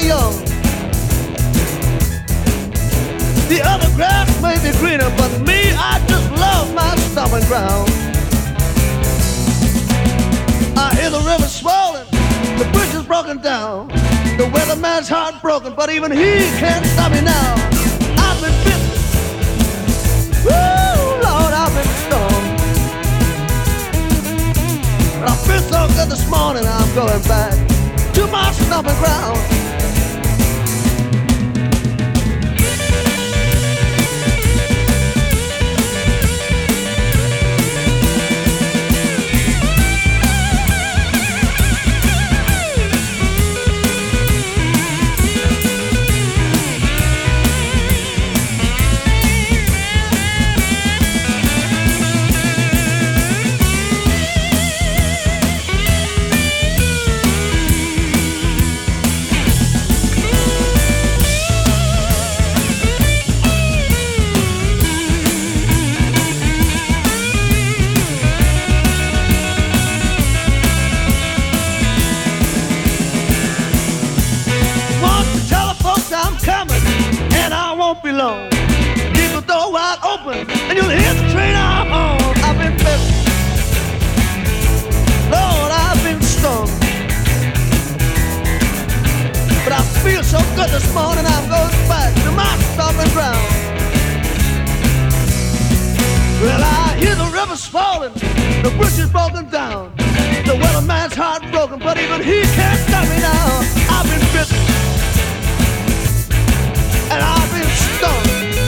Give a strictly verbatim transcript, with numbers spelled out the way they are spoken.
young. The other grass may be greener, but me, I just love my stomping ground. I hear the river swollen, the bridge is broken down. The weatherman's heartbroken, but even he can't stop me now. I've been bitten, woo, Lord, I've been stung. But I feel so good this morning, I'm going back to my stomping ground. Be long. Keep the door wide open and you'll hear the train I'm on. I've been bitten, Lord, I've been stung. But I feel so good this morning, I'm going back to my stomping ground. Well, I hear the river's falling, the bridge is broken down. The weatherman's heartbroken, but even he can't stop me now. I've been bitten and I've been stung.